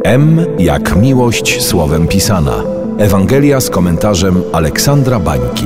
M jak miłość słowem pisana. Ewangelia z komentarzem Aleksandra Bańki.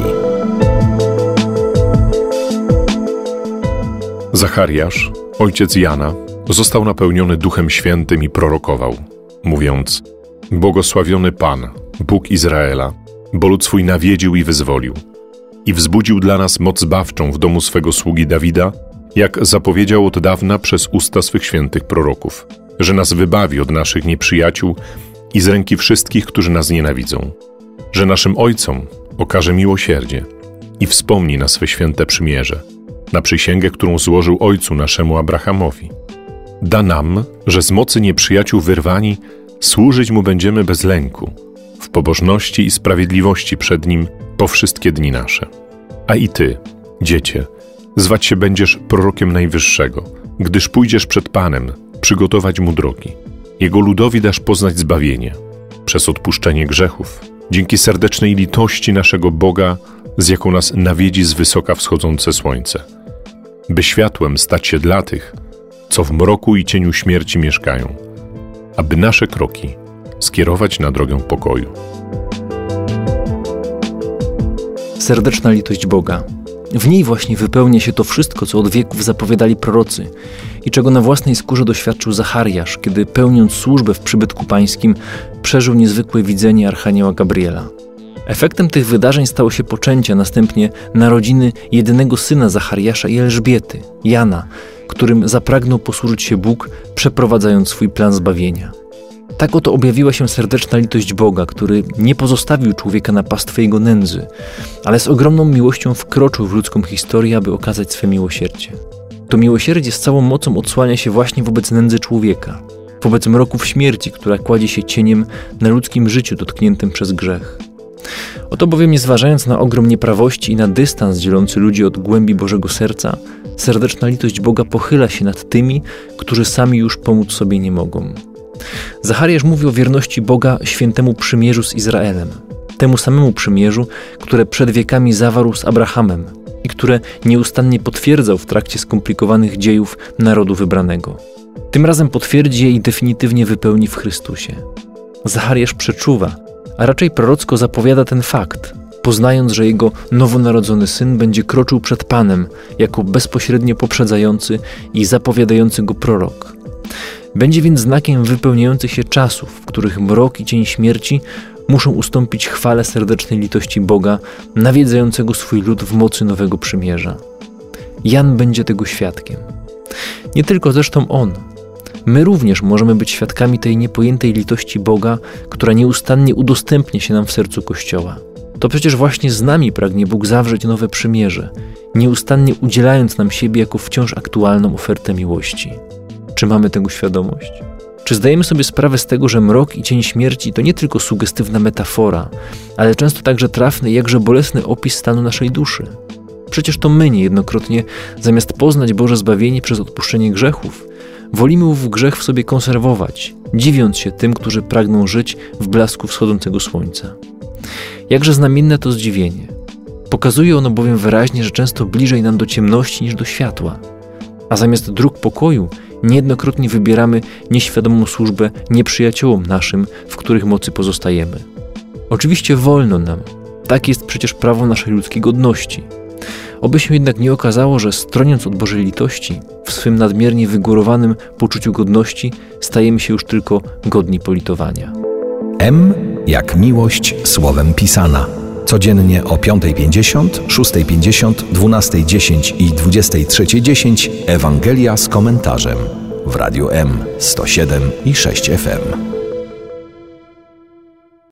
Zachariasz, ojciec Jana, został napełniony Duchem Świętym i prorokował, mówiąc: Błogosławiony Pan, Bóg Izraela, bo lud swój nawiedził i wyzwolił. I wzbudził dla nas moc zbawczą w domu swego sługi Dawida, jak zapowiedział od dawna przez usta swych świętych proroków, że nas wybawi od naszych nieprzyjaciół i z ręki wszystkich, którzy nas nienawidzą, że naszym ojcom okaże miłosierdzie i wspomni na swe święte przymierze, na przysięgę, którą złożył ojcu naszemu Abrahamowi. Da nam, że z mocy nieprzyjaciół wyrwani służyć Mu będziemy bez lęku, w pobożności i sprawiedliwości przed Nim po wszystkie dni nasze. A i Ty, Dziecię, zwać się będziesz prorokiem Najwyższego, gdyż pójdziesz przed Panem przygotować Mu drogi. Jego ludowi dasz poznać zbawienie przez odpuszczenie grzechów, dzięki serdecznej litości naszego Boga, z jaką nas nawiedzi z wysoka wschodzące słońce, by światłem stać się dla tych, co w mroku i cieniu śmierci mieszkają, aby nasze kroki skierować na drogę pokoju. Serdeczna litość Boga. W niej właśnie wypełnia się to wszystko, co od wieków zapowiadali prorocy i czego na własnej skórze doświadczył Zachariasz, kiedy pełniąc służbę w przybytku pańskim przeżył niezwykłe widzenie Archanioła Gabriela. Efektem tych wydarzeń stało się poczęcie, a następnie narodziny jedynego syna Zachariasza i Elżbiety, Jana, którym zapragnął posłużyć się Bóg, przeprowadzając swój plan zbawienia. Tak oto objawiła się serdeczna litość Boga, który nie pozostawił człowieka na pastwę jego nędzy, ale z ogromną miłością wkroczył w ludzką historię, aby okazać swe miłosierdzie. To miłosierdzie z całą mocą odsłania się właśnie wobec nędzy człowieka, wobec mroków śmierci, która kładzie się cieniem na ludzkim życiu dotkniętym przez grzech. Oto bowiem, nie zważając na ogrom nieprawości i na dystans dzielący ludzi od głębi Bożego serca, serdeczna litość Boga pochyla się nad tymi, którzy sami już pomóc sobie nie mogą. Zachariasz mówi o wierności Boga świętemu przymierzu z Izraelem, temu samemu przymierzu, które przed wiekami zawarł z Abrahamem i które nieustannie potwierdzał w trakcie skomplikowanych dziejów narodu wybranego. Tym razem potwierdzi je i definitywnie wypełni w Chrystusie. Zachariasz przeczuwa, a raczej prorocko zapowiada ten fakt, poznając, że jego nowonarodzony syn będzie kroczył przed Panem jako bezpośrednio poprzedzający i zapowiadający go prorok. Będzie więc znakiem wypełniających się czasów, w których mrok i cień śmierci muszą ustąpić chwale serdecznej litości Boga, nawiedzającego swój lud w mocy nowego przymierza. Jan będzie tego świadkiem. Nie tylko zresztą on. My również możemy być świadkami tej niepojętej litości Boga, która nieustannie udostępnia się nam w sercu Kościoła. To przecież właśnie z nami pragnie Bóg zawrzeć nowe przymierze, nieustannie udzielając nam siebie jako wciąż aktualną ofertę miłości. Czy mamy tego świadomość? Czy zdajemy sobie sprawę z tego, że mrok i cień śmierci to nie tylko sugestywna metafora, ale często także trafny i jakże bolesny opis stanu naszej duszy? Przecież to my niejednokrotnie, zamiast poznać Boże zbawienie przez odpuszczenie grzechów, wolimy ów grzech w sobie konserwować, dziwiąc się tym, którzy pragną żyć w blasku wschodzącego słońca. Jakże znamienne to zdziwienie. Pokazuje ono bowiem wyraźnie, że często bliżej nam do ciemności niż do światła, a zamiast dróg pokoju niejednokrotnie wybieramy nieświadomą służbę nieprzyjaciołom naszym, w których mocy pozostajemy. Oczywiście wolno nam, tak jest przecież prawo naszej ludzkiej godności. Oby się jednak nie okazało, że stroniąc od Bożej litości, w swym nadmiernie wygórowanym poczuciu godności stajemy się już tylko godni politowania. M jak miłość słowem pisana. Codziennie o 5:50, 6:50, 12:10 i 23:10 Ewangelia z komentarzem w Radiu M 107,6 FM.